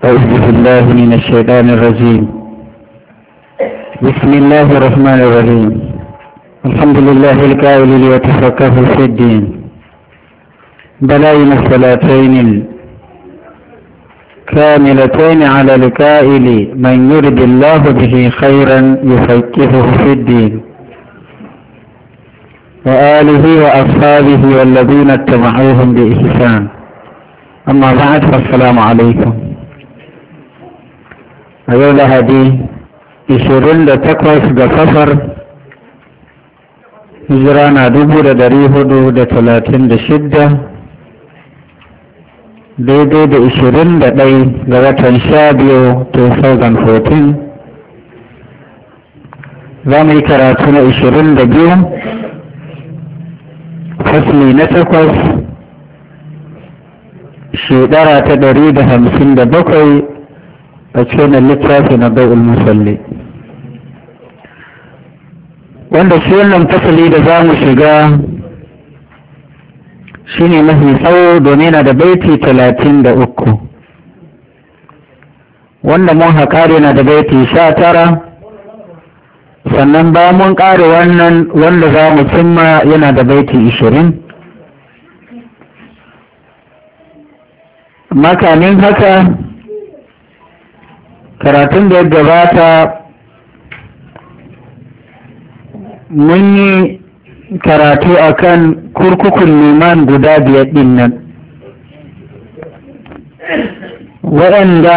أعوذ بالله من الشيطان الرجيم. بسم الله الرحمن الرحيم. الحمد لله القائل ليتفقهوا في الدين. بلاين الصلاتين الكاملتين على القائل من يرد الله به خيرا يفقهه في الدين، وآله وأصحابه والذين اتبعوهم بإحسان. أما بعد فالسلام عليكم. أيها الأحبة 28 ga safar hijira na 1436 daidai da 21 ga watan 12 2014. za mu yi karatu na 22 fasli na 8 shekara ta 157 a cikin littafi na bai'ul musalli, wanda shi wannan fasali da za mu shiga shi ne mafi tsawo domin yana da baiti 33, wanda mun haƙari na da baiti 19, sannan ba mun ƙare wannan wanda za mu cimma yana da baiti 20. makamin haka karatun da ya gabata mun yi karatu akan kurkukun liman guda 5 ɗin nan, waɗanda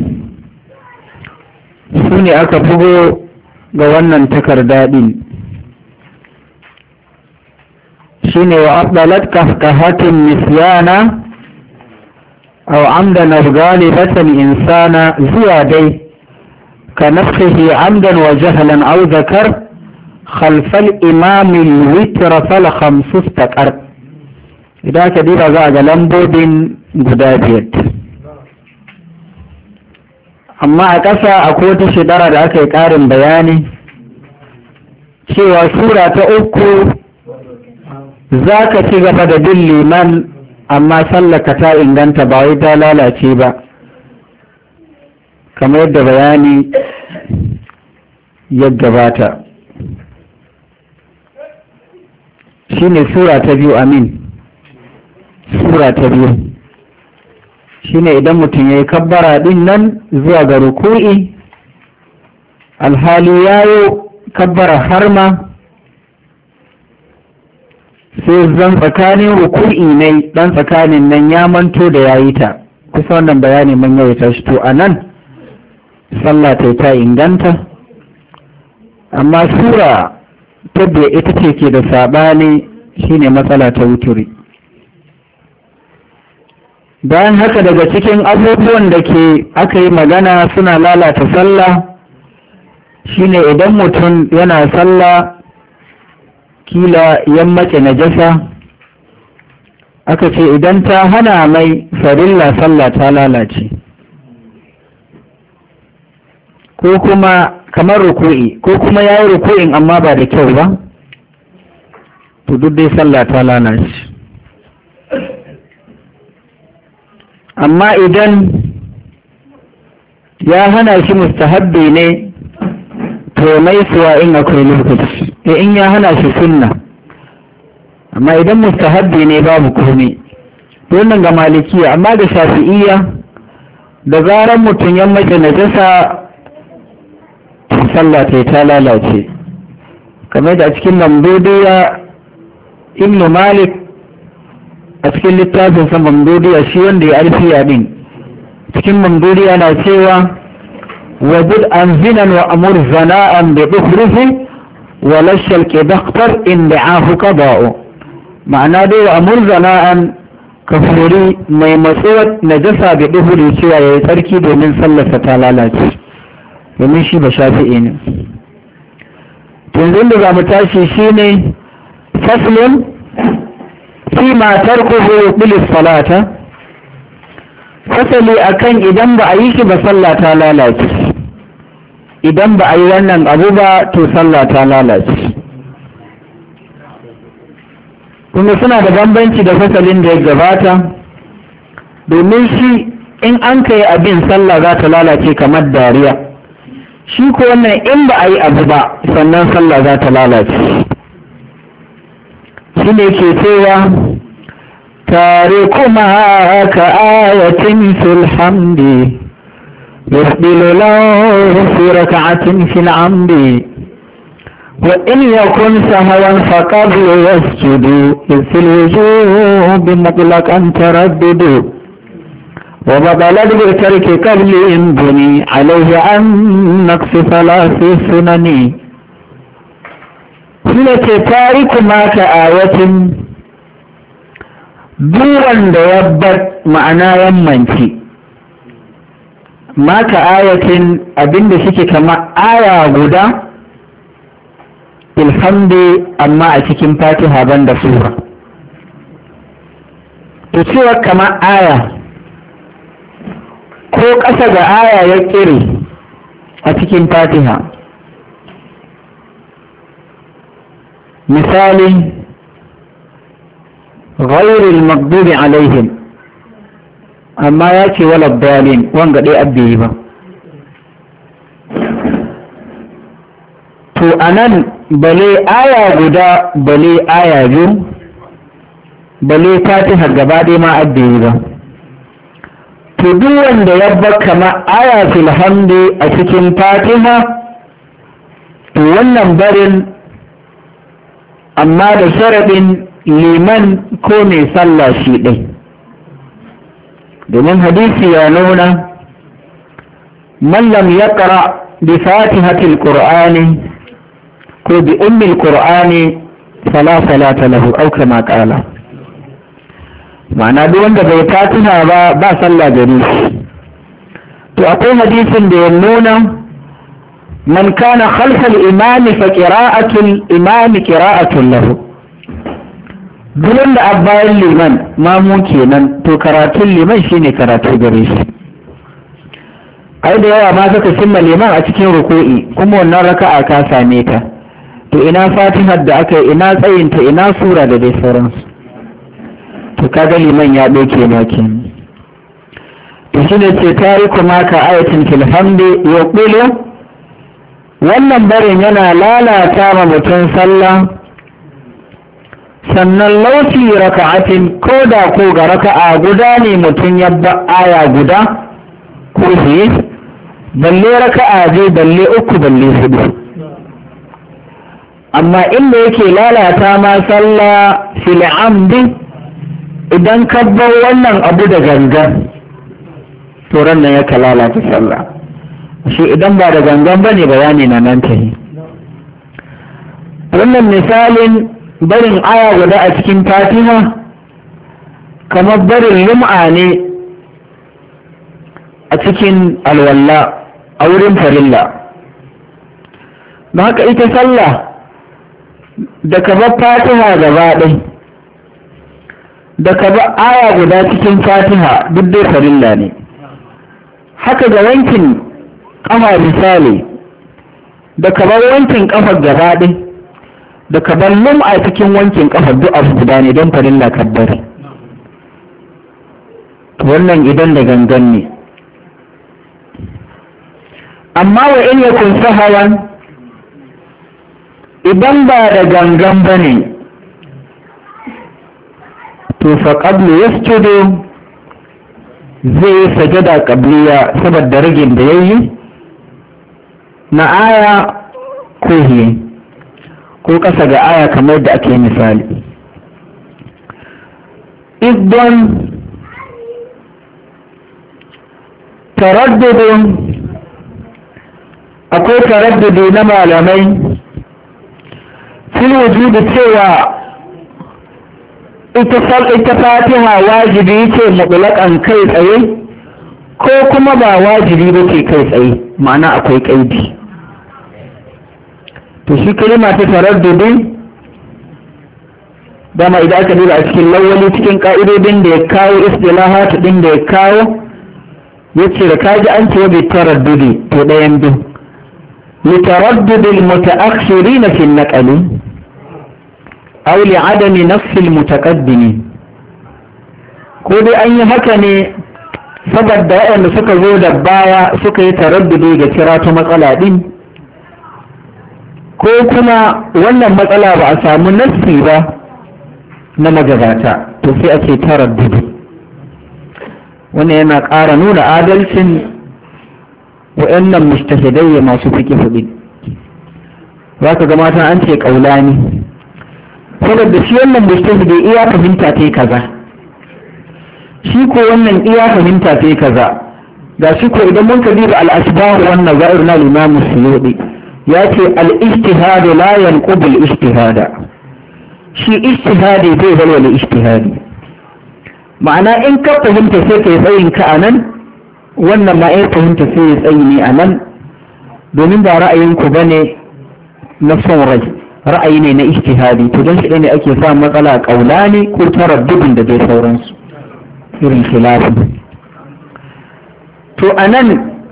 su ne aka bugo ga wannan takarda ɗin. shi ne wa abdalat kafkahatin nisyana أو عمدا أو غالبة إنسانا زيادي كنفخه عمدا وجهلا أو ذكر خلف الإمام الوتر فلخمس استقر. إذا كدير زاج لمبود قدابيت. أما أكسا أقوت شدارة أكي كارم بياني شوى سورة أكو ذاك تغفد دلي من amma sallaka ta inganta ba wai ta lalace ba, kamar yadda bayani ya gabata. Shine sura ta 2, amin. Sura ta 2 shine idan mutum ya yi kabbara din nan zuwa ga ruku'i, alhali yayo kabbara harma, sai zan tsakanin ruku'i ne dan tsakanin nan ya manto da yayi ta. kusa wannan bayani mun yawaita shi. To anan sallah ta inganta, amma sura ta da ita ce ke da sabani, shine matsala ta wuturi. bayan haka daga cikin abubuwan da ke aka yi magana suna lalata sallah shine idan mutum yana sallah kila yammace najasa, aka ce idan ta hana mai farilla sallah ta lalace, ko kuma kamar ruku'i, ko kuma ya yi ruku'in amma ba da kyau ba, to duk dai sallah ta lalace. amma idan ya hana shi mustahabbi ne to mai suwa in akwai lokaci, in ya hana shi sunna. amma idan mustahabbi ne babu komai. wannan ga malikiya, amma ga shafi'iyya da zaran mutum ya mace najasa sallah ta lalace, kamar da a cikin mamdudiya ibn malik a cikin littafin sa mamdudiya, shi wanda ya alfiya din cikin mamdudiya na cewa وجد أنزنا وأمر زناء بظهره ولش الكبختر إن دعاه قضاء. معنى دي وأمر زناء كفوري ميمسوة نجسة بظهره شوى يتركي دي من صلى فتالالات ومشي بشافئين. تنزل لغا متاشي شيني فصل فيما تركه يقبل الصلاة. fasali akan idan ba a yi shi ba sallah ta lalace, idan ba a yi wannan abu ba to sallah ta lalace. kuma suna da bambanci da fasalin da ya gabata, domin shi in an kai abin sallah za ta lalace kamar dariya, shi ko wannan in ba a yi abu ba sannan sallah za ta lalace. shi ne ke cewa tare kuma ka ayatin fil hamdi yasbilu lahu fi raka'atin fil amdi wa in yakun sahwan faqablu yasjudu fil wujubi mutlaqan taraddudu wa badalat bi tarki qabli buni alayhi an naqsi thalathi sunani. shine ce tariku maka ayatin duwan da ya bar ma'ana yammanci maka ayatin abinda suke kama aya guda ilhamdi amma a cikin fatiha banda sura. to cewa kama aya ko ƙasa ga aya ya ƙire a cikin fatiha, misali ghairil maghdubi alaihim amma ya ce wala dalin wanga dai abbi ba. to anan bale aya guda bale aya biyu bale fatiha gaba ɗaya ma abbi ba. to duk wanda ya bar kama aya fil hamdi a cikin fatiha to wannan barin amma da sharaɗin liman ko mai sallah shi ɗai, domin hadisi ya nuna man lam yaqra bi fatihatil qur'ani ko bi ummil qur'ani fala salata lahu aw kama qala. ma'ana duk wanda bai fatiha ba sallah gare shi. to akwai hadisin da ya nuna من كان خلف الإمام فقراءة الإمام قراءة له. دون أبا الليمان ما ممكن تكرات الليمان شيني كرات جريش. أيضا يا ما تسمى الليمان أتكين ركوئي كم ونرك أكاسا ميتا. تو إنا فاتحة دعك إنا سينت إنا سورة دي سورانس. تو كذا الليمان يأبيكي لكن. تشيني تتارك ماك آية في الحمد يقول wannan barin yana lalata ma mutum sallah. sannan lauci raka'atin ko da ko ga raka'a guda ne mutum ya ba aya guda ko shi balle raka'a je balle uku balle hudu. amma inda yake lalata ma sallah fil amdi idan ka bar wannan abu da gangan to ran nan yake lalata sallah. shi idan ba da gangan ba ne bayani na nan ta yi. wannan misalin barin aya guda a cikin fatiha kamar barin lum'a ne a cikin alwalla a wurin farilla. don haka ita sallah da ka bar fatiha gaba ɗai da ka bar aya guda cikin fatiha duk dai farilla ne. haka ga wankin kafa misali da kabar wankin kafar gaba ɗin da kabar lum'a cikin wankin kafar duk abu guda ne don farilla kabbari. wannan idan da gangan ne. amma wa in yakun sahawan idan ba da gangan ba ne to fa qablu yasjudu zai sajada qabliya saboda ragin da yayi na aya ko hiye ko ƙasa ga aya kamar da ake misali. idan taraddudun akwai taraddudi na malamai fil wujudi cewa ita fatiha wajibi ce mutlaqan kai tsaye ko kuma ba wajibi ba ce kai tsaye, ma'ana akwai kaidi. to shi kalima ta taraddudi dama idan aka duba a cikin lawali cikin ka'idodin da ya kawo istilahat din da ya kawo yace da kaji an ce bi taraddudi to dayan biyu li taraddud al mutaakhirin fi an naql aw li adami nafs al mutaqaddim ko dai an yi haka ne saboda waɗanda suka zo da baya suka yi taraddudi ga kira ta matsala ɗin, ko kuma wannan matsala ba a samu nassi ba na magabata, to sai ake taraddudi. Wannan yana ƙara nuna adalcin waɗannan mujtahidai masu fiqh ɗin. Za ka ga mata an ce ƙaulani, saboda shi wannan mujtahidi iya fahimta ta kaza, shi ko wannan iya fahimta ta kaza. Ga shi ko idan mun kadiba al-asbah wannan za'ir na Imam Suyuti ya ce al-ijtihad la yanqudu al-ijtihada, shi ijtihadi bai walwala ijtihadi. Ma'ana in ka fahimta sai kai tsayin ka anan, wannan ma in fahimta sai ya tsayi ne anan, domin ba ra'ayinku bane na son rai, ra'ayi ne na ijtihadi. To don shi ne ake samun matsala kaulani ko taraddudin da dai sauransu irin khilafi. To anan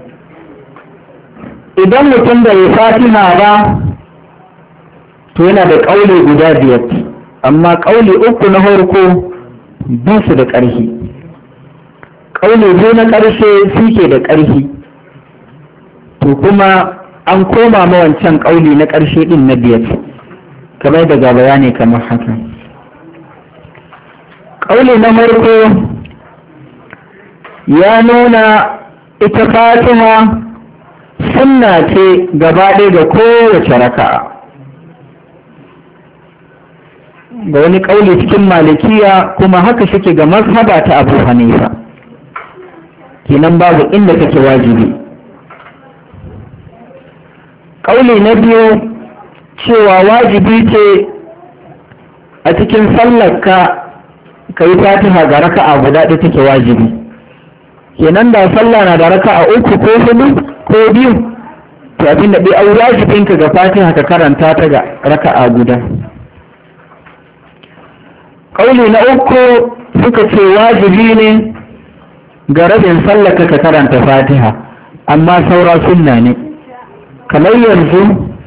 idan mutum da ya fatiha ba, to yana da kauli guda biyar, amma kauli uku na farko ba su da ƙarfi, kauli biyu na ƙarshe suke da ƙarfi. To kuma an koma ma wancan kauli na ƙarshe din na biyar, kamar daga bayani kamar haka. Kauli na farko ya nuna ita fatiha sunna ce gaba ɗaya ga kowace raka'a. Ga wani kauli cikin malikiya kuma haka shike ga mazhaba ta Abu Hanifa, kenan babu inda take wajibi. Kauli na biyu cewa wajibi ce a cikin sallarka ka yi fatiha ga raka'a guda ɗaya take wajibi. Kenan da sallah na da raka'a uku ko hudu ko biyu, to abinda bai au wajibinka ga fatiha ka karanta ta ga raka'a guda. Kauli na uku suka ce wajibi ne ga rabin sallarka ka karanta fatiha, amma saura sunna ne. Kamar yanzu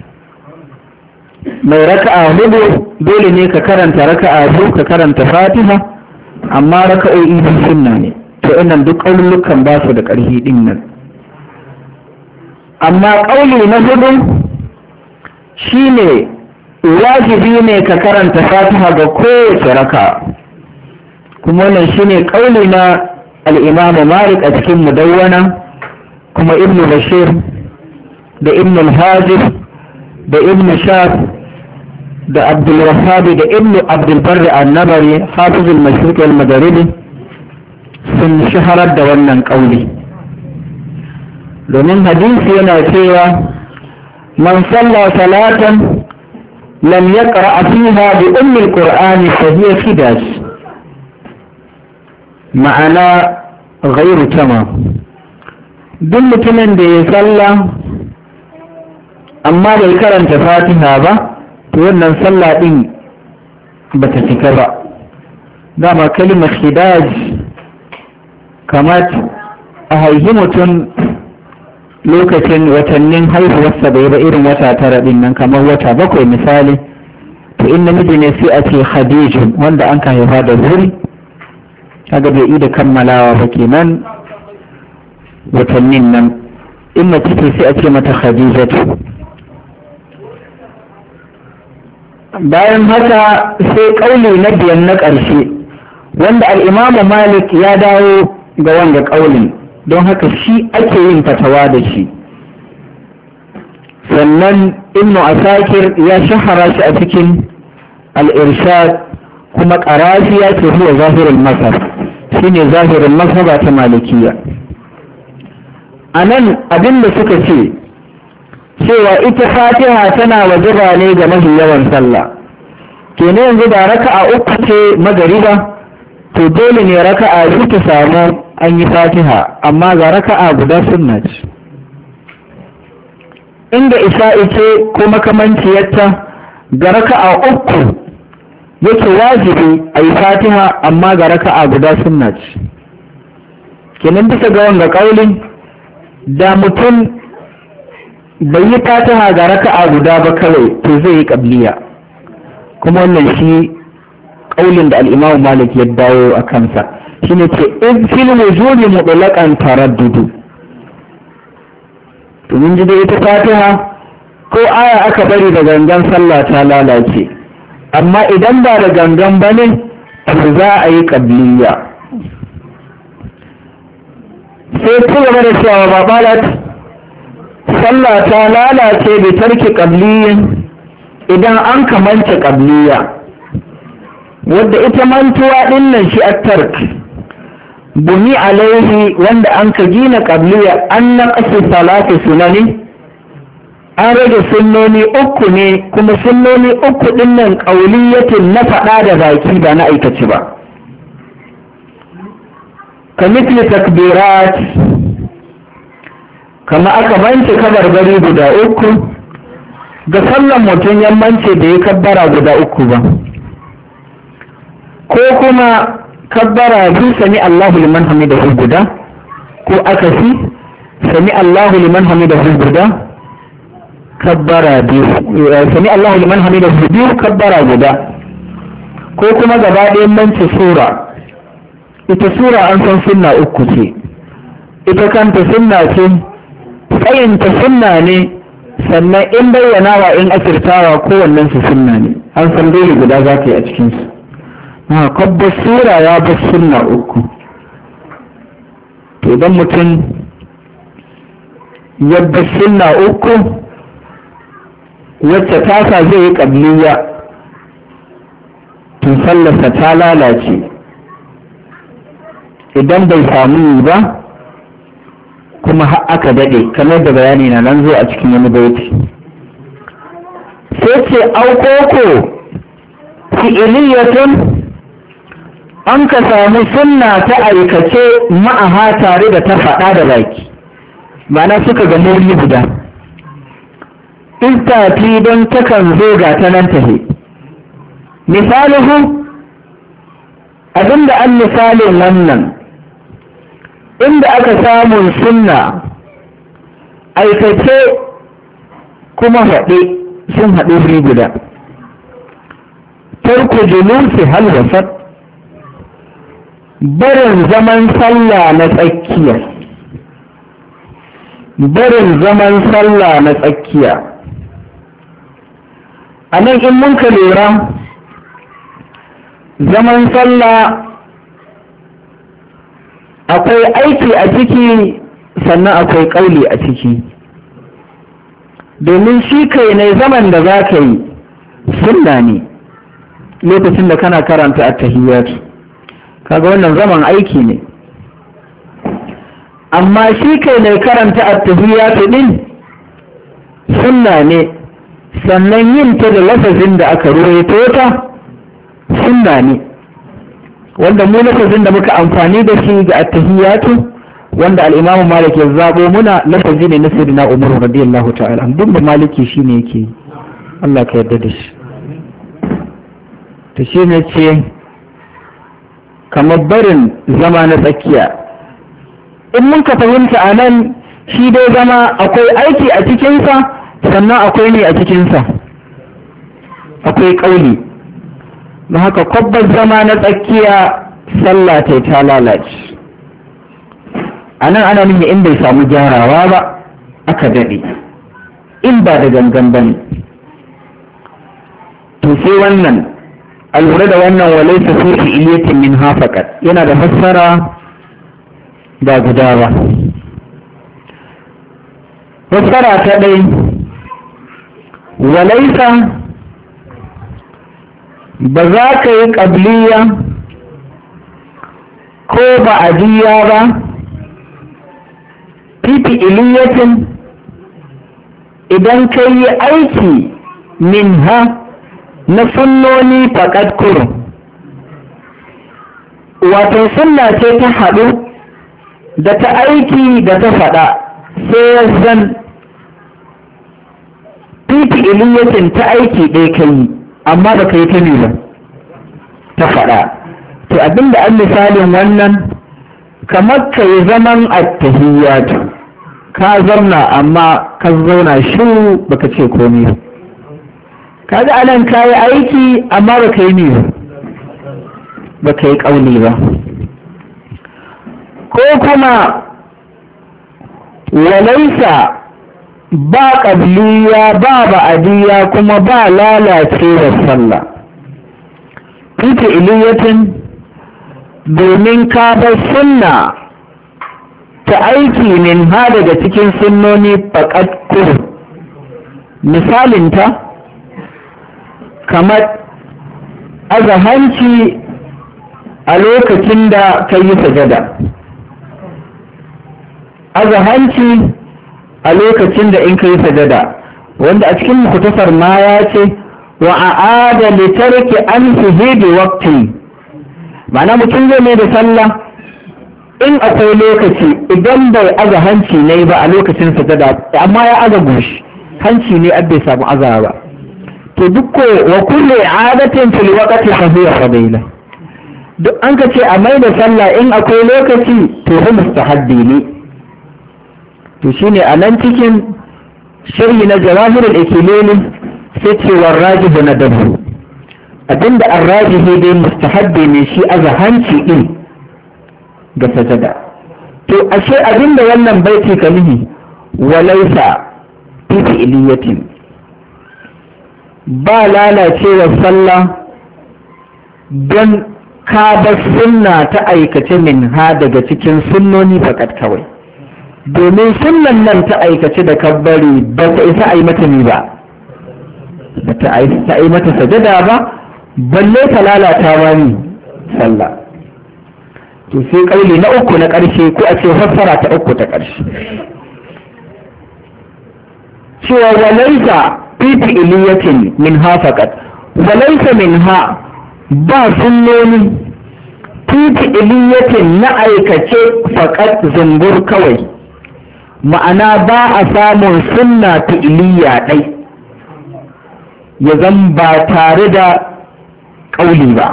mai raka'a hudu dole ne ka karanta raka'a biyu ka karanta fatiha, amma raka'o'i biyu sunna ne. To innan duk kaululukan ba su da ƙarfi din nan. Amma kauli na hudu shine wajibi ne ka karanta fatiha ga kowace raka'a, kuma wannan shine kauli na al-Imam Malik a cikin Mudawwana, kuma Ibn Bashir da Ibn al-Hajib da Ibn Shaf da Abdul Wahhab da Ibn Abdul Barr an-Nabari Hafiz al-Mashriq wal-Maghribi sun shaharar da wannan kauli. Domin hadisi yana cewa man salla salatan lam yaqra fiha bi ummi al-Qur'an fa hiya khidaj, ma'ana ghairu tamam. Duk mutumin da ya salla amma bai karanta fatiha ba, to wannan sallah din bata cika ba. Dama kalimar khidaj kamar a haihi mutum lokacin watannin haihuwarsa bai ba, irin wata tara din nan, kamar wata bakwai misali, to in namiji ne sai a ce khadijun, wanda an ka haifa da wuri, kaga bai yi da kammalawa ba kenan watannin nan. In mace ce sai a ce mata khadijatu. Bayan haka sai kauli na biyan na ƙarshe, wanda al-Imam Malik ya dawo ga wanga kaulin, don haka shi ake yin fatawa da shi. Sannan Ibn Asakir ya shahara shi a cikin al-Irshad, kuma Qarafi ya ce huwa zahirul mazhab, shine zahirin mazhaba ta Malikiya. Anan abinda suka ce cewa ita fatiha tana wajaba ne ga mafi yawan sallah, kenan yanzu da raka'a uku ce magariba, to dole ne raka'a biyu ta samu an yi fatiha, amma ga raka'a guda sunna ce. Inda isha'i ce ko makamanciyarta, ga raka'a uku yake wajibi a yi fatiha, amma ga raka'a guda sunna ce. Kenan bisa ga wanga kaulin, da mutum bai yi fatiha ga raka'a guda ba kawai, to zai yi qabliya. Kuma wannan shi kaulin da al-Imam Malik ya dawo a kansa. shine ce in fil wujudi mutlaqan taraddudu. to mun ji da ita Fatiha ko aya aka bari da gangan sallah ta lalace, amma idan ba da gangan bane to za a yi qabliya. sai ci gaba da cewa babalat sallah ta lalace bi tarki qabliyin idan an kamanta qabliya, wadda ita mantuwa din nan shi at-tark buni alaihi wanda an ka gina qabliya an naqasi salati sunani, an rage sunnoni uku ne, kuma sunnoni uku din nan qauliyatin na faɗa da baki ba na aikaci ba. kamithli takbirat kama aka bance kabarbari guda uku ga sallan mutum yammance da ya kabbara guda uku ba, ko kuma kabbara biyu sami Allahu liman hamidahu guda, ko akasi sami Allahu liman hamidahu guda kabbara biyu, sami Allahu liman hamidahu biyu kabbara guda, ko kuma gaba ɗayan mance sura. ita sura an san sunna uku ce, ita kanta sunna ce, tsayinta sunna ne, sannan in bayyanawa in asirtawa kowannen su sunna ne, an san dole guda za ka yi a cikinsu. kabbar sura ya bar sunna uku. to idan mutum ya bar sunna uku wacce tasa zai yi qabliya, to sallarsa ta lalace idan bai samu ba, kuma aka daɗe kamar da bayani na nan zo a cikin wani baiti. sai ce aukoko fi'iliyatun an ka samu sunna ta aikace ma'aha tare da ta faɗa da baki, ma'ana suka ga muri guda, istati don takan zo ga ta nan tahe. misalihu abinda an misalin wannan inda aka samu sunna aikace kuma haɗe sun haɗe wuri guda. tarku julusi hal wasat barin zaman sallah na tsakiya, barin zaman sallah na tsakiya. a nan in mun ka lura zaman sallah akwai aiki a ciki sannan akwai ƙauli a ciki, domin shi kai ne zaman da za ka yi sunna ne lokacin da kana karanta at-tahiyyatu, kaga wannan zaman aiki ne. amma shi kai ne karanta at-tahiyyatu din sunna ne, sannan yin ta da lafazin da aka ruwaito ta sunna ne, wanda mu lafazin da muka amfani da shi ga at-tahiyyatu wanda al-Imam Malik ya zabo muna lafazi ne na Sayyidina Umar radiyallahu ta'ala, duk da Maliki shine yake, Allah ka yarda da shi. to shine ce kamar barin zama na tsakiya. in mun ka fahimta a nan shi dai zama akwai aiki a cikinsa sannan akwai ne a cikinsa, akwai ƙauli. don haka kwabbar zama na tsakiya sallah ta lalace. a nan ana nuna in bai samu gyarawa ba aka daɗe, in ba da gangan ba ne. to sai wannan a lura da wannan walai ta fi iliyatin min hafaƙat yana da fassara ba guda ba. fassara ta ɗai walaisa ba za ka yi ƙabliya ko ba'adiyya ba fifi iliyatin idan ka yi aiki min ha na sunnoni faƙat kurum. wato sunna ce ta haɗu da ta aiki da ta faɗa, sai ya zan fifi iliyatin ta aiki ɗaya ka yi amma ba ka yi ta ba ta faɗa. to abinda an misalin wannan kamar ka yi zaman at-tahiyyatu, ka zauna amma ka zauna shiru baka ce komai. kaga anan ka yi aiki amma baka yi ne baka yi ƙauli ba. ko kuma walaisa ba ƙabliya ba ba'adiyya kuma ba lalacewar sallah ita iliyatin domin ka bar sunna ta aiki min ha daga cikin sunnoni faƙat kudu misalinta kamar azahanci a lokacin da ka yi sajada azahanci a lokacin da in ka yi sajada wanda a cikin mukhtasar ma ya ce wa a'ada li tarki an suhudi waqti ma'ana mutum zai mai da sallah in akwai lokaci idan bai aza hanci ne ba a lokacin sajada amma ya aza goshi hanci ne bai samu azawa ba to duk wa kullu i'adatin fil waqti fa hiya fadila duk an ka ce a mai da sallah in akwai lokaci to hu mustahabbi ne to shine a nan cikin sharhi na jawahirul ikilili sai ce warrajihu na dabu abinda arrajihi dai mustahabbi ne shi aza hanci din ga sajada to ashe abinda wannan baiti ka nihi walaisa fi fi'liyatin ba lalacewar sallah don ka bar sunna ta aikace min ha daga cikin sunnoni fakat kawai domin sunnan nan ta aikace da kabbari ba ta isa a yi mata ni ba ba ta yi mata sajada ba balle ta lalata ma ni sallah to sai kauli na uku na ƙarshe ko a ce fassara ta uku ta ƙarshe cewa walaisa fi fi'liyatin min ha faqat walaisa min ha ba sunnoni fi fi'liyatin na aikace faqat zumbur kawai ma'ana ba a samun sunna fi'liya dai ya zan ba tare da kauli ba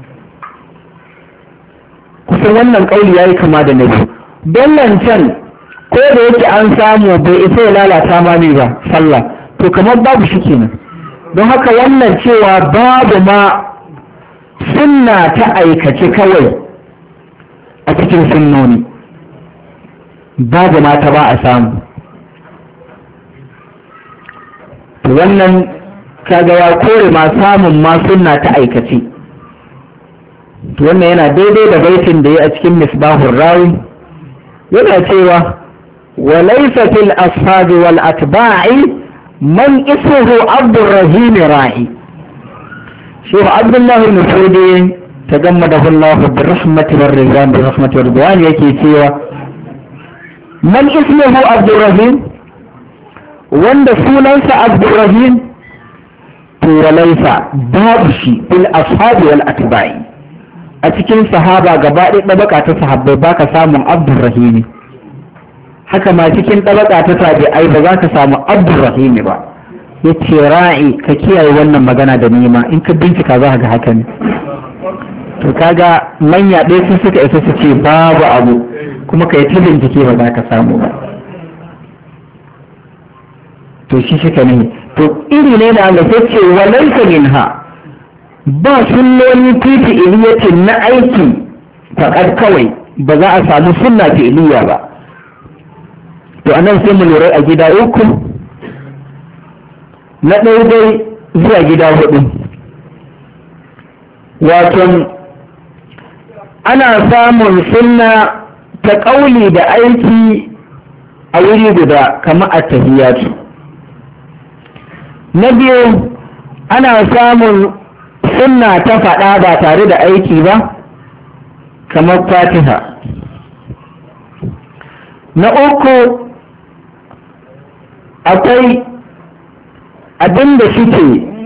kusan wannan kauli yayi kama da nabi don lancan ko da yake an samu bai isa ya lalata ma ne ba sallah to kamar babu shi kenan don haka wannan cewa babu ma sunna ta aikace kawai a cikin sunnoni babu ma ta ba a samu to wannan kaga ya kore ma samun ma sunna ta aikace to wannan yana daidai da baitin da ya a cikin misbahur rawi yana cewa وليس في الأصحاب والأتباع من اسمه عبد الرحيم راعي شيخ عبد الله المفروضي تجمده الله بالرحمة والرضوان بالرحمة والرضوان يكي سوى من اسمه عبد الرحيم وند سولنس عبد الرحيم وليس بابشي في الأصحاب والأتباع أتكين صحابة قبائل طبقة صحابة باك سامن عبد الرحيم haka ma cikin tabaka ta tabi'ai ba za ka samu abdurrahimi ba yace ra'i ka kiyaye wannan magana da nima in ka bincika za ka ga haka ne to kaga manya ɗaya sun suka isa su ce babu abu kuma ka yi ta bincike ba za ka samu ba to shi ne to iri ne da Allah sai ce walaysa minha ba sunnoni fi iliyatin na aiki faƙar kawai ba za a samu sunna fi'iliya ba to anan sai mu lura a gida uku na ɗaya dai zuwa gida hudu wato ana samun sunna ta ƙauli da aiki a wuri guda kamar at-tahiyyatu na biyu ana samun sunna ta faɗa ba tare da aiki ba kamar fatiha na uku akwai abin da suke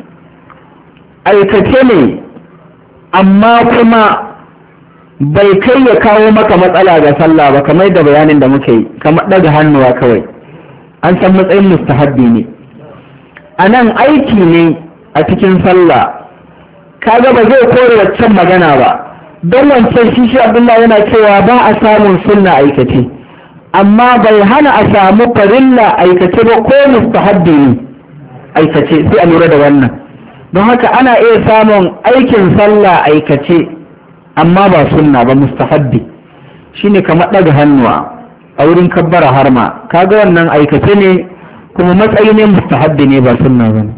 aikace ne amma kuma bai kai ya kawo maka matsala ga sallah ba kamar da bayanin da muke yi kamar daga hannuwa kawai an san matsayin mustahabbi ne a nan aiki ne a cikin sallah kaga ba zai kore waccan magana ba don wancan shi abdullahi yana cewa ba a samun sunna aikace amma bai hana a samu farilla aikace ba ko mustahabbi ne aikace sai a lura da wannan don haka ana iya samun aikin sallah aikace amma ba sunna ba mustahabbi shine kamar ɗaga hannuwa a wurin kabbara harma, kaga wannan aikace ne kuma matsayi ne mustahabbi ne ba sunna ba.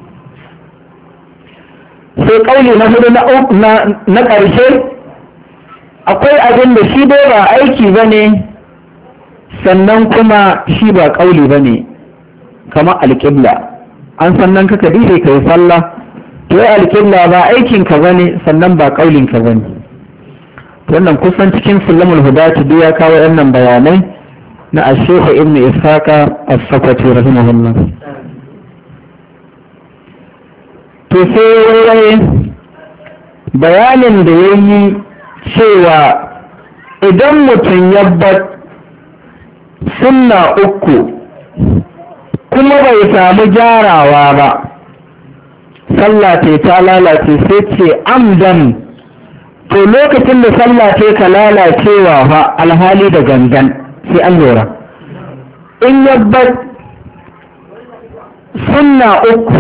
sai kauli na hudu na ƙarshe, akwai abin da shi dai ba aiki ba ne sannan kuma shi ba kauli ba ne, kamar alƙibla. an sannan kaka dihe ka yi sallah, to yi alƙibla ba aikinka ba ne sannan ba kaulinka ba ne. wannan kusan cikin sulamul hudati duk ya kawo wannan bayanai na ashefa ibn ishaqa as-saqati rahimahullah. to sai bayanin da yayi cewa idan mutum ya bar sunna uku kuma bai samu gyarawa ba, sallah ta lalace, sai ce amdan. to lokacin da sallah ka lalacewa fa alhali da gangan, sai an lura. in yabbar sunna uku,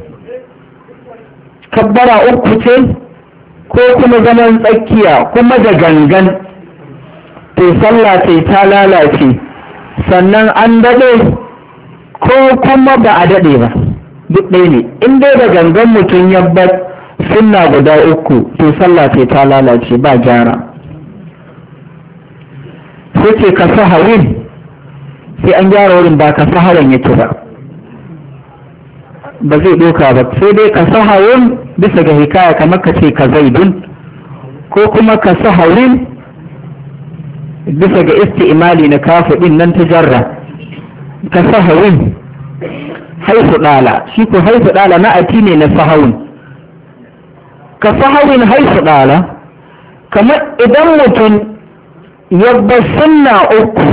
kabbara uku ce ko kuma zaman tsakiya kuma da gangan, to sallah ta lalace, sannan an daɗe ko kuma ba a daɗe ba, duk ɗaya ne. in dai da gangan mutum yabbar sunna guda uku, to sallah ta lalace ba gyara. sai ce ka sahawin, sai an gyara wurin, ba ka sahawan yake ba zai ɗauka ba, sai dai ka sahawin bisa ga hikaya kamar ka ce ka zaidun, ko kuma ka sahawin bisa ga isti'imali na kafaɗin nan ta jarra, ka sahawin haifu ɗala, shi ko haifu ɗala na ati ne na sahawin. ka sahawin haifu ɗala, kamar idan mutum yabba sunna uku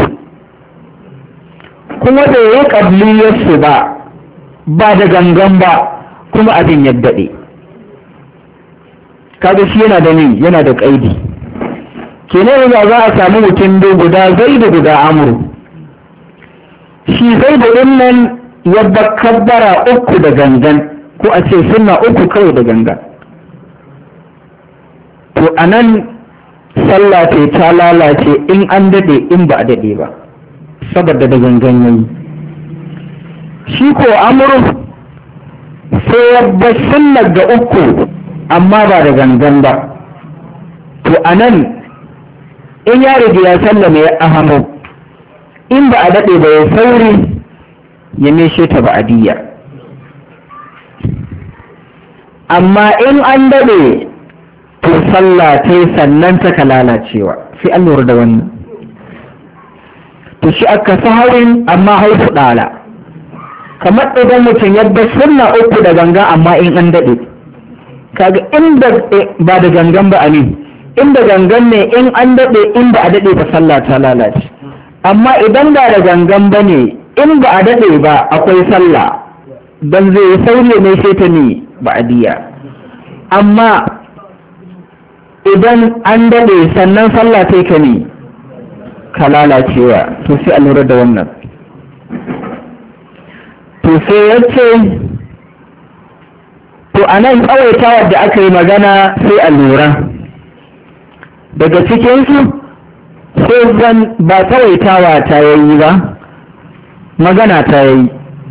kuma da ya ƙabliyarsu ba da gangan ba, kuma abin ya daɗe. kaga shi yana da ni yana da ƙaidi, kenan yanzu za a samu mutum biyu, guda zai da guda amuru. shi zai da nan yabba kabbara uku da gangan, ko a ce sunna uku kawai da gangan, to a nan sallah ta lalace in an daɗe in ba a daɗe ba, saboda da gangan yayi. shi ko amuru sai yabba sunna ga uku amma ba da gangan ba, to a nan in ya rage ya sallama ya ahamu, in ba a daɗe ba ya sauri ya meshe ta ba'adiyya. amma in an daɗe to sallah ta sannan ta ka lalacewa, sai an lura da wannan. to shi aka sahawin amma haifu ɗala, kamar idan mutum yadda sunna uku da ganga amma in an daɗe, kaga inda ba da gangan ba amin, inda gangan ne in an daɗe in ba a daɗe ba sallah ta lalace. amma idan ba da gangan ba ne in ba a daɗe ba akwai sallah, don zai yi sauri mai sai ta ne ba'adiyya. amma idan an daɗe sannan sallah ta ka ne ka lalacewa, to sai a lura da wannan. to sai ya ce to a nan tsawaitawar da aka yi magana sai a lura daga cikinsu, sai zan ba tsawaitawa ta yayi ba, magana ta yayi.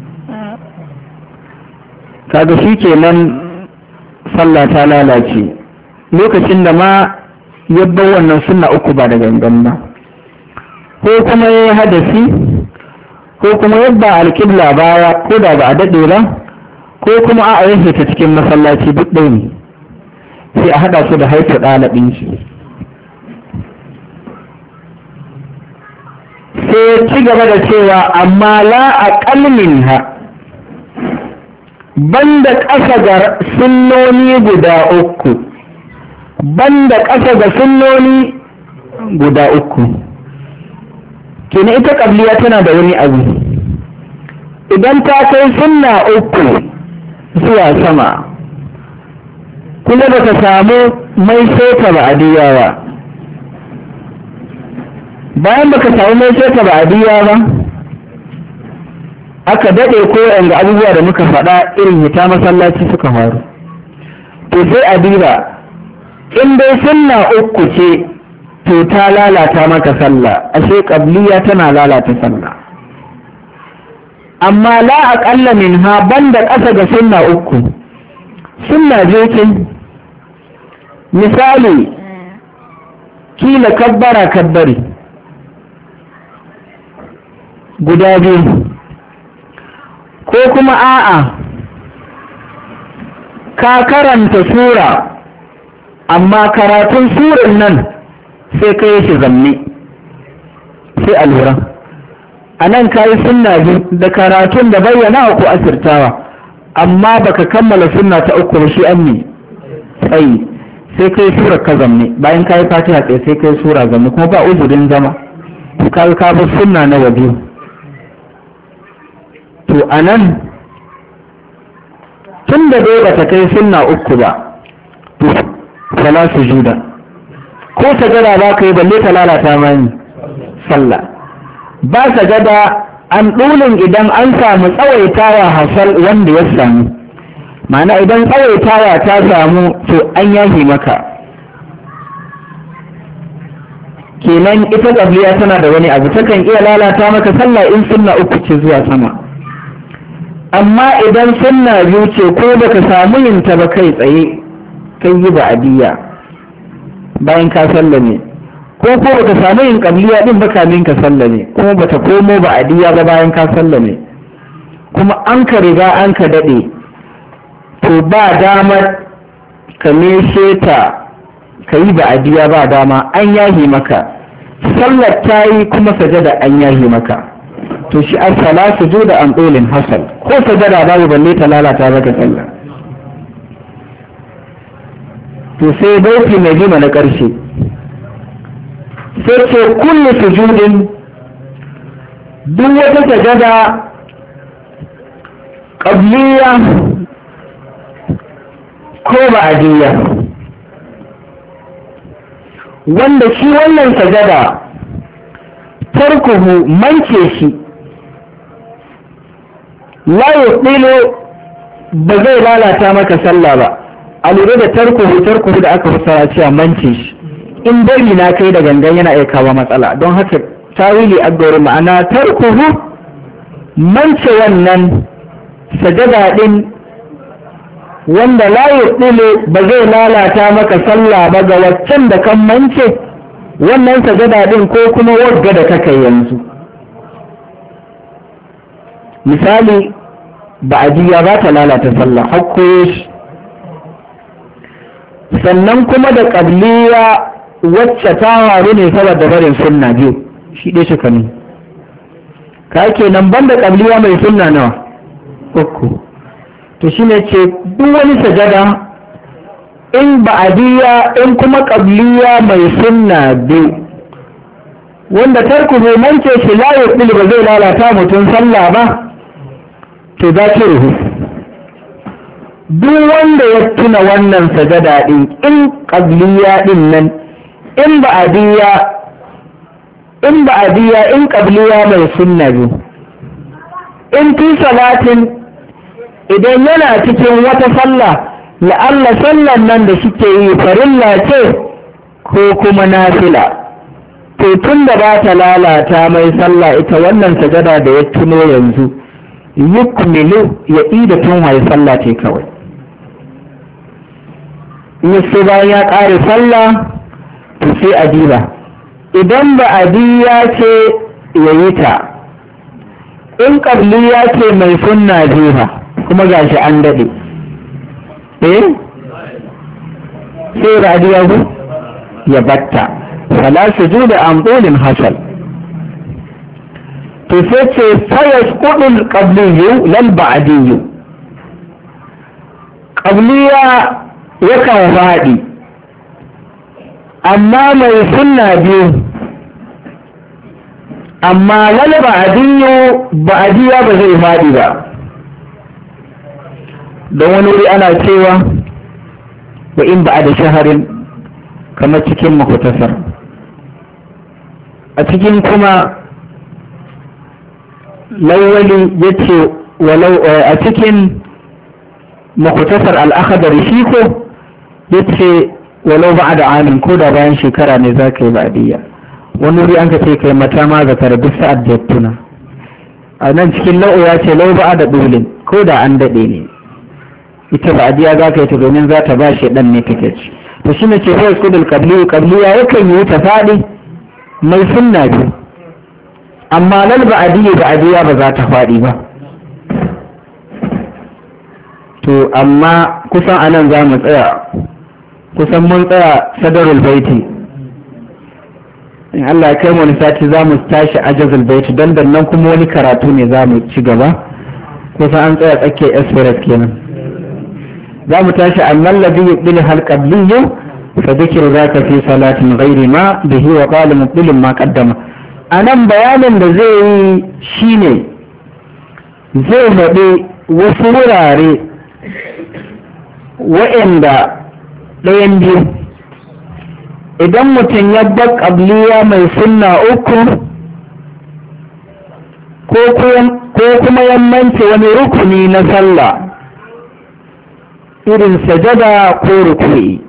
kaga shi kenan sallah ta lalace lokacin da ma yabba wannan sunna uku ba da gangan ba, ko kuma ya yi hadasi, ko kuma yabba alƙibla baya ko da ba a daɗe ba, ko kuma a yanke ta cikin masallaci, duk ɗaya ne, sai a haɗa su da haifu ɗalibin shi. sai ya ci gaba da cewa amma la aqall minha, banda ƙasa ga sunnoni guda uku, banda ƙasa ga sunnoni guda uku. kenan ita ƙabliya tana da wani abu, idan ta kai sunna uku zuwa sama kuma ba ka samu mai sota ba'adiyya ba, bayan baka samu mai sota ba'adiyya ba, aka daɗe ko ga abubuwa da muka faɗa irin hita masallaci suka faru, to sai a diba in dai sunna uku ce to ta lalata maka sallah. Ashe qabliya tana lalata sallah, amma la aqalla minha, banda ƙasa ga sunna uku. Sunna ce misali kila kabbari guda biyu, ko kuma a'a ka karanta sura amma karatun suran nan sai ka yi shi zanne, sai a lura a nan ka yi sunna biyu da karatun da bayyana ko asirtawa, amma baka kammala sunna ta uku ba, shi an ne tsayi, sai ka yi surar ka zanne, bayan ka yi fatiha tsaye sai ka yi sura zanne kuma ba uzurin zama, ka yi kafin sunna na wa biyu. To a nan tun da dai ba ta kai sunna uku ba, to fala sujuda, ko sajada ba ka yi balle ta lalata mani sallah. Ba sajada an ɗulin idan an samu tsawaitawa hasal wanda ya samu, ma'ana idan tsawaitawa ta samu to an yahi maka. Kenan ita ƙabliya tana da wani abu, takan iya lalata maka sallah in sunna uku ce zuwa sama. Amma idan sunna biyu ce ko baka samu yin ta ba kai tsaye, kai yi ba'adiyya bayan ka sallame, ko baka samu yin qabliya din ba kamin ka sallame, kuma bata komo ba'adiyya ba bayan ka sallame, kuma an ka riga an ka dade, to ba damar ka meshe ta ka yi ba'adiyya, ba dama, an yahi maka sallar ta yi kuma sajada an yahi maka. To shi an sala sujuda an ɗolin hasal, ko sajada babu balle ta lalata maka sallah. To sai baiti mai jima na ƙarshe, sai ce kullu sujudin, duk wata sajada qabliya ko ba'diyya, wanda shi wannan sajada tarkuhu mance shi la yuqilu ba zai lalata maka sallah ba. A lura da tarkuhu da aka fassara cewa mance shi, in bari na kai da gangan yana iya kawo matsala, don haka tawili aggori ma'ana tarkuhu mance wannan sajada din wanda la yuqilu ba zai lalata maka sallah ba ga waccan da kan mance wannan sajada din, ko kuma wagga da kake yanzu. Misali ba'adiyya ba ta lalata sallah, hakko shi. Sannan kuma da qabliya wacce ta faru ne saboda barin sunna biyu, shi dai shika ne. Ka kenan banda qabliya mai sunna nawa uku. To shine ce duk wani sajada in ba'adiyya in kuma qabliya mai sunna biyu, wanda tarku bai mance shi la yuqbil ba zai lalata mutum sallah ba, to za ki ruhu. Duk wanda ya tuna wannan sajada din, in qabliya din nan, in ba'adiyya in qabliya mai sunna biyu, in fi salatin idan yana cikin wata sallah, la'alla sallan nan da suke yi farilla ce ko kuma nafila, to tun da ba ta lalata mai sallah ita wannan sajada da ya tuno yanzu, yukmilu ya ida tun waye sallah ce kawai. Yasu bayan ya ƙare sallah to sai a diba, idan ba adiyya ce ya yi ta, in qabliya ce mai sunna jiha kuma gashi an daɗe, sai radiya ku ya batta, fala sujuda an ɗolin hasal. To sai ce fayas kudin qabliyu lal ba'diyyu, qabliya yakan faɗi amma mai sunna biyu, amma lal ba'diyya ba zai faɗi ba. Don wani wuri ana cewa wa in ba da shaharin, kamar cikin makutasar, a cikin kuma lawali ya ce a cikin makutasar al'akadar shi ko ya ce walau ba da amin ko da bayan shekara ne za ka yi ba'adiyya. Wani wuri an ka ce kai mata ma zakara duk sa'ad da tuna. A nan cikin lau'u ya ce lau ba da ɗulin ko da an daɗe ne. Ita ba'adiyya za ka yi ta domin za ta ba shi ɗan ne kake ci. To shi ne ce kawai kudin kabliya yakan yi ta faɗi mai sunna biyu. Amma lal ba'adiyya ba za ta faɗi ba. To amma kusan anan za mu tsaya. Kusan mun tsaya sadarul baiti. In Allah ya kai mu wani sati za mu tashi ajazul baiti don nan kuma wani karatu ne za mu ci gaba. Kusan an tsaya tsakiyar esfirat kenan. za mu tashi annan ladhi yuqbilu hal qabliyu fa dhikru zaka fi salatin ghairi ma bihi wa qala mubtilun ma qaddama. Anan bayanin da zai yi shine zai faɗi wasu wurare wa'anda ɗayan biyu idan mutum ya bar qabliya mai sunna uku ko kuma yammanci wani rukuni na sallah irin sajada ko rukuni,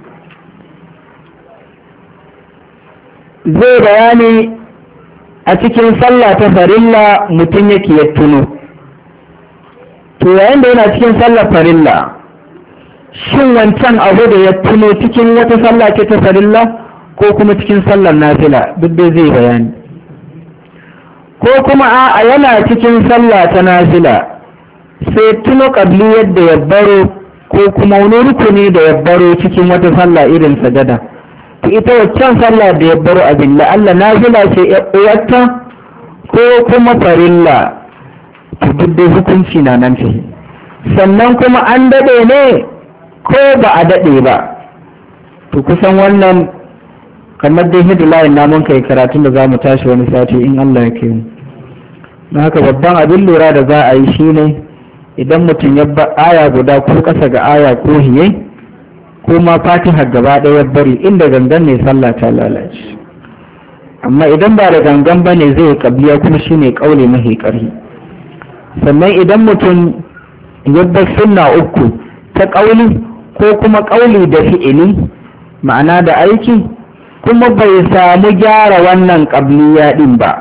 zai bayani a cikin sallah ta farilla mutum yake ya tuno. To yayin da yana cikin sallar farilla, shin wancan abu da ya tuno cikin wata sallah ce ta farilla ko kuma cikin sallar nafila, duk dai zai bayani. Ko kuma a yana cikin sallah ta nafila sai tuno qabli yadda ya baro ko kuma wani rukuni da ya baro cikin wata sallah irin sajada. To ita waccan sallah da ya baro abin Allah nafila ce uwarta ko kuma farilla, to duk dai hukunci na nan ce. Sannan kuma an dade ne ko ba a dade ba, to kusan wannan kamar dai headline na mun kai karatun da za mu tashi wani sati in Allah ya kai mu. Na haka babban abin lura da za a yi shine idan mutum ya ba aya guda ko kasa ga aya ko hiye ko ma fatiha gaba ɗaya bari inda gangan ne sallah ta lalace. Amma idan ba da gangan ba ne zai kabliya kuma shine kauli mahi ƙarfi. Sannan idan mutum ya bar sunna uku ta kauli ko kuma kauli da fi'ili ma'ana da aiki kuma bai samu gyara wannan kabliya din ba,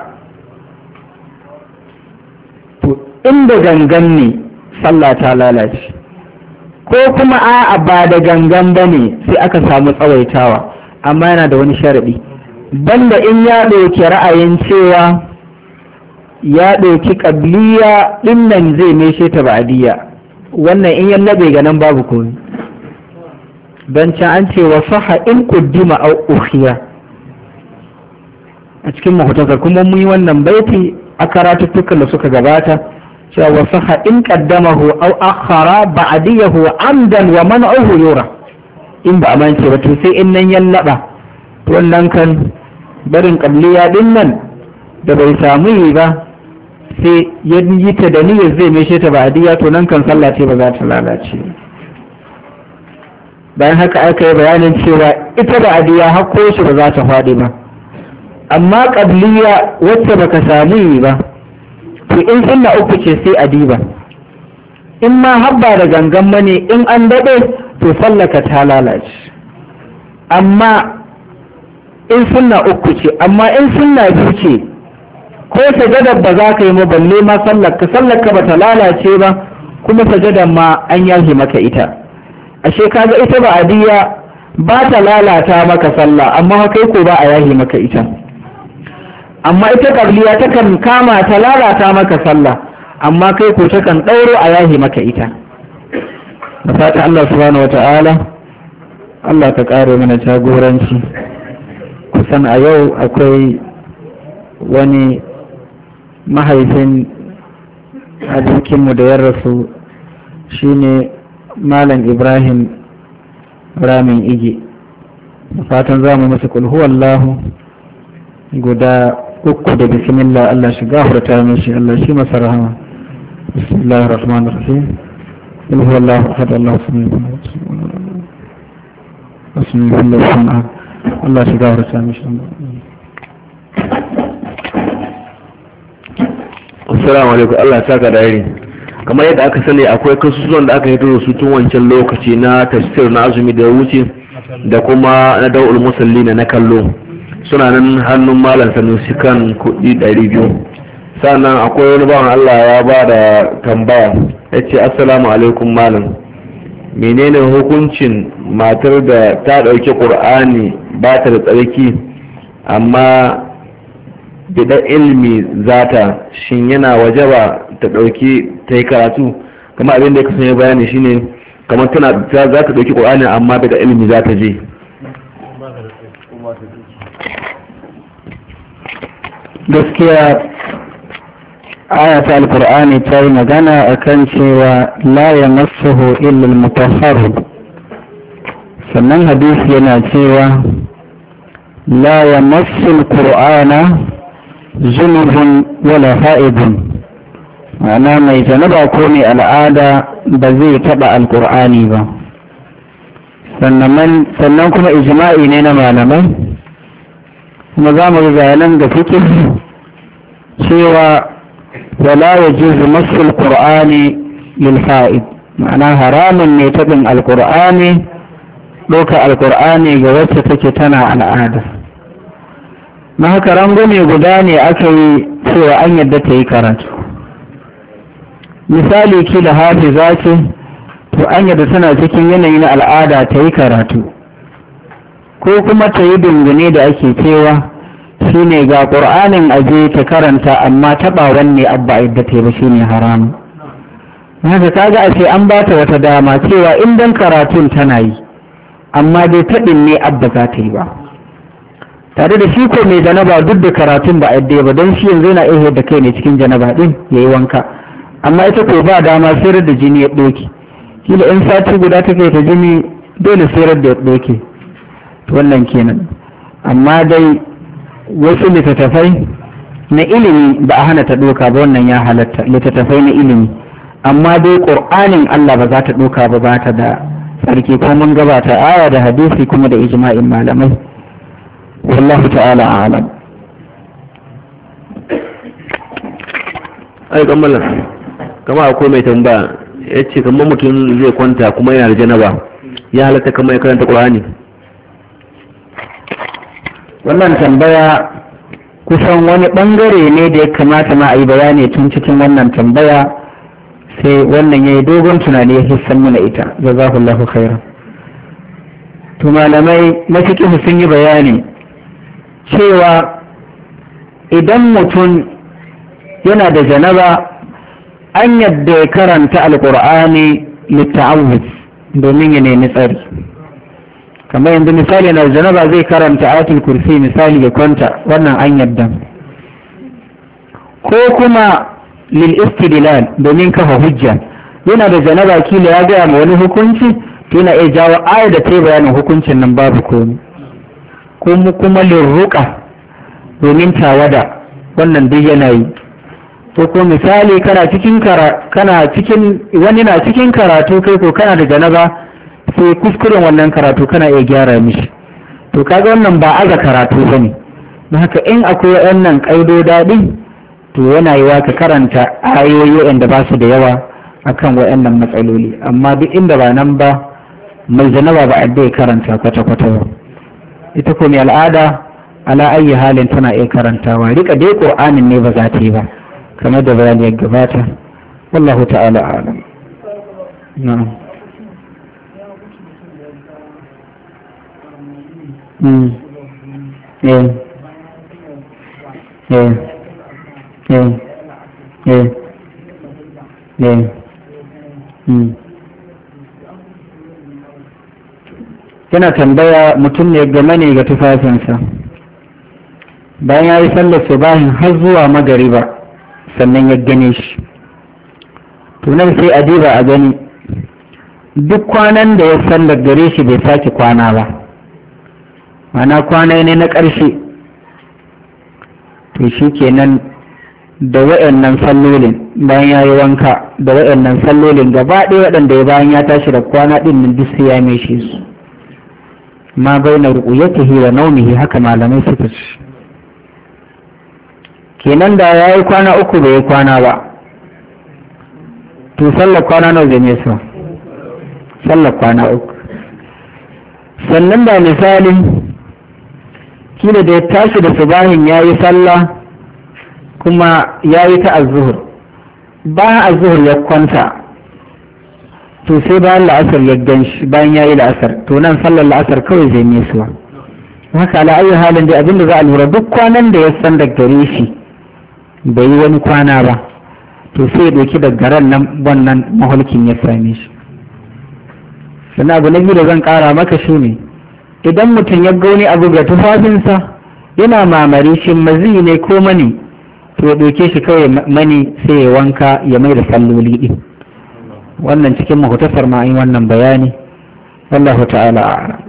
to inda gangan ne sallah ta lalace. Ko kuma a'a ba da gangan ba ne sai aka samu tsawaitawa, amma yana da wani sharaɗi, banda in ya ɗauki ra'ayin cewa ya ɗauki ƙabliya ɗin nan zai meshe ta ba'adiyya, wannan in yan labe ga nan babu komai. Don can an ce wa saha in kuddima au ukhiya a cikin mahutasar, kuma mun yi wannan baiti a karatuttukan da suka gabata cewa wa saha in qaddamahu aw akhara ba'diyahu amdan wa man'uhu yura, in ba amince ba to sai in nan yallaba wannan kan barin qabliya din nan da bai samu yi ba sai ya yi ta da niyyar zai meshe ta ba'diya, to nan kan sallah ce ba za ta lalace. Bayan haka aka yi bayanin cewa ita ba'diya hakko shi ba za ta faɗi ba, amma qabliya wacce baka samu yi ba to in sunna uku ce sai a diba, in ma habba da gangan bane in an daɗe to sallaka ta lalace. Amma in sunna uku ce, amma in sunna biyu ce ko sajadar ba za ka yi ma balle ma sallaka ba ta lalace ba, kuma sajadar ma an yahi maka ita. Ashe kaga ita ba adiya ba ta lalata maka sallah, amma kai ko ba a yahi maka ita. Amma ita qabliya takan kama ta lalata maka sallah, amma kai ko takan ɗauro a yahi maka ita. Da fata Allah subhanahu wata'ala Allah ka ƙare mana jagoranci. Kusan a yau akwai wani mahaifin abokinmu da ya rasu, shine Malam Ibrahim Ramin Ige. Da fatan za mu masa kulhuwallahu guda uku da bismillah, Allah shi gafarta mishi, Allah shi masa rahama. Bismillahir rahmanir rahim. Qul huwallahu ahad, Allahu samad. Bismillah. Allah shi gafarta mishi. Assalamu alaikum. Allah saka da iri. Kamar yadda aka sani akwai kasusuwan da aka hito su tun wancan lokaci na tafsir na azumi da ya wuce da kuma na da'ul musalli na kallo suna nan hannun malam Sanusi kan kuɗi 200. sannan akwai wani bawan Allah ya ba da tambaya ya ce assalamu alaikum malam, menene hukuncin matar da ta ɗauki ƙur'ani ba ta da tsarki amma bida ilmi zata shin yana wajaba ta ɗauki ta yi karatu? kamar abin da ya kasance bayani shine kamar za ta ɗauki ƙur'ani amma bida ilmi za ta je. gaskiya ayata alkur'ani ta yi magana akan cewa la ya masuhu illal mutahharun, sannan hadisi yana cewa la ya masu alkur'ana zunubun wala ha'idun, ma'ana mai janaba ko mai al'ada ba zai taɓa alkur'ani ba. sannan kuma ijma'i ne na malamai, kuma za mu ga nan ga fikin cewa wala ya juzu masu alkur'ani lilfa'id, ma'ana haramun ne taɓin alkur'ani ɗauka alkur'ani ga wacce take tana al'ada. na haka rangume guda ne aka yi cewa an yadda ta yi karatu. misali kila hafiza ce, to an yadda tana cikin yanayi na al'ada ta yi karatu, ko kuma ta yi dungune da ake cewa shi ne ga ƙur'anin aje ta karanta amma taɓawan ne abba yadda ta yi ba shi ne haramu. haka kaga a ce an ba ta wata dama cewa in dan karatun tana yi amma dai taɗin ne abba za ta yi ba, tare da shi ko mai janaba duk da karatun ba a yadda ba, don shi yanzu yana iya da kai ne cikin janaba ɗin ya yi wanka, amma ita ko ba dama sayar da jini ya ɗoke, kila in sati guda ta kai ta jini dole sayar da ya ɗoke. wannan kenan. amma dai wasu littattafai na ilimi ba a hana ta ɗoka ba, wannan ya halatta littattafai na ilimi, amma dai ƙur'anin Allah ba za ta ɗoka ba, ba ta da tsarki, ko mun gabata aya da hadisi kuma da ijma'in malamai. wallahu ta'ala a'lam. ai kammala kama akwai mai tambaya ya ce kamar mutum zai kwanta kuma yana da janaba, ya halatta kamar ya karanta ƙur'ani? wannan tambaya kusan wani bangare ne da ya kamata ma a yi bayani tun cikin wannan tambaya, sai wannan ya yi dogon tunani ya hissan mana ita, jazakallahu khairan. to malamai na fiqh sun yi bayani cewa idan mutum yana da janaba an yadda ya karanta alqur'ani litta'awuz domin ya nemi tsari. kamar yanzu misali na janaba zai karanta ayatul kursi misali ya kwanta, wannan an yadda. ko kuma lil istidlal domin kafa hujja, yana da janaba kila ya gaya ma wani hukunci, to yana iya jawo aya da ta yi bayanin hukuncin nan babu komai. kuma lirruqa domin tawada, wannan duk yana yi. ko misali wani na cikin karatu kai ko kana da janaba, sai kuskuren wannan karatu kana iya gyara mishi, to kaga wannan ba aza karatu bane. don haka in akwai wannan kaido daɗi, to yana yiwa ka karanta ayoyi wanda ba su da yawa akan waɗannan matsaloli, amma duk inda ba nan ba mai janaba ba a ya karanta kwata-kwata ba. ita ko mai al'ada ala ayi halin tana iya karantawa, rika dai qur'anin ne ba za ta yi ba, kamar da bayani ya gabata. wallahu ta'ala a'lam. na'am. yana tambaya mutum ne game ne ga tufafinsa, bayan ya yi sallar subahin har zuwa magariba sannan ya gane shi, to nan sai a diba a gani duk kwanan da ya sallar gare shi bai sake kwana ba, mana kwana ne na ƙarshe, to shi kenan da waɗannan sallolin bayan ya yi wanka da waɗannan sallolin gaba ɗaya waɗanda ya bayan ya tashi da kwana ɗin nan duk sai ya meshe su, ma bai na ru'uyatihi wa naumihi, haka malamai suka ce. kenan da ya yi kwana uku bai yi kwana ba, to sallar kwana nawa zai mesu? sallar kwana uku. sannan da misalin kila da ya tashi da subahin ya yi sallah kuma ya yi ta azuhur bayan azuhur ya kwanta to sai bayan la'asar ya ganshi bayan ya yi la'asar to nan sallar la'asar kawai zai nesuwa haka ala ayi halin da abinda za a lura duk kwanan da ya san da gare shi bai yi wani kwana ba to sai ya ɗauki da garan nan wannan mahulkin ya same shi sannan abu na biyu da zan ƙara maka shi ne idan mutum ya ga wani abu ga tufafinsa yana mamari shi mazi ne ko mani to ya ɗauke shi kawai mani sai ya wanka ya mai da salloli ɗin wannan cikin mahutasar ma'ayin wannan bayani wallahu ta'ala a'lam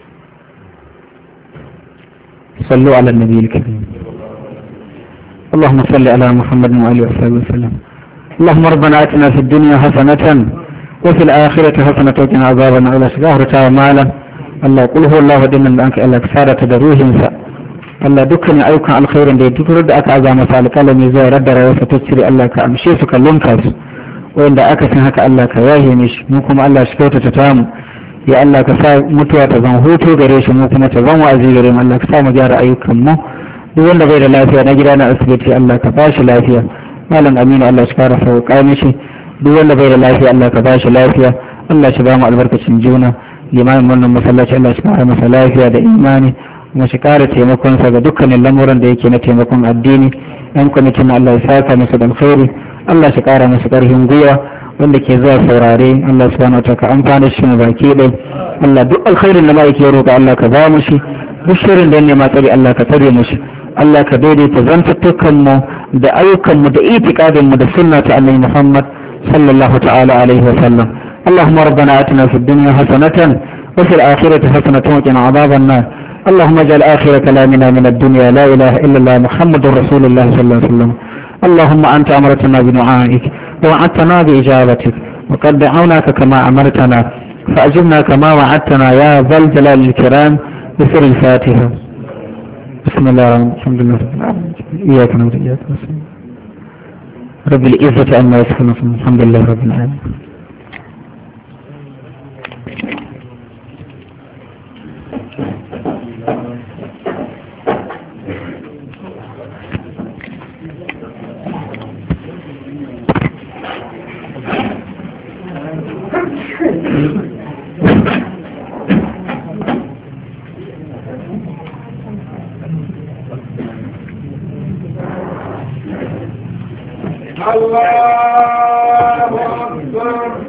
صلوا على النبي الكريم اللهم صل على محمد وآله وصحبه وسلم اللهم ربنا آتنا في الدنيا حسنة وفي الآخرة حسنة وقنا عذاب النار شهر تعالى الله قل هو الله دين أنك الله كفارة تدروهم الله دكني أيوكا الخير دي ترد أك عزام سالك الله ميزا رد رأيسة تسري الله كأمشي سكالونكاس وإن دا أكسن هكا الله كواهينش موكم الله شكوتة تتامو ya Allah ka sa mutuwa ta zan hutu gare shi mu kuma ta zan wa'azi gare mu Allah ka sa mu gyara ayyukan mu duk wanda bai da lafiya na gida na asibiti Allah ka ba shi lafiya malam Aminu Allah shi fara sauka mishi duk wanda bai da lafiya Allah ka ba shi lafiya Allah shi ba mu albarkacin juna limamin wannan masallaci Allah shi fara masa lafiya da imani kuma shi kara taimakon sa ga dukkanin lamuran da yake na taimakon addini yan kwamitin Allah ya saka musu da alkhairi Allah shi kara musu karfin gwiwa wanda ke zuwa saurare Allah subhanahu wa ta'ala ka amfana shi mu baki dai Allah duk alkhairin da yake roƙa Allah ka ba mu shi duk shirin da ne ma tsari Allah ka tsare mu shi Allah ka daidaita zantuttukan mu da ayyukan mu da itiqadin mu da sunna ta Annabi Muhammad sallallahu ta'ala alaihi wa sallam Allahumma rabbana atina fid dunya hasanatan wa fil akhirati hasanatan wa qina adhaban nar اللهم اجعل آخر كلامنا من الدنيا لا إله إلا الله محمد رسول الله صلى الله عليه وسلم اللهم أنت أمرتنا بدعائك ووعدتنا بإجابتك وقد دعوناك كما أمرتنا فأجبنا كما وعدتنا يا ذا الجلال الكرام بسر الفاتحة بسم الله الرحمن الرحيم الحمد لله رب العالمين إياك نعبد وإياك نستعين رب العزة عما يصفون الحمد لله رب العالمين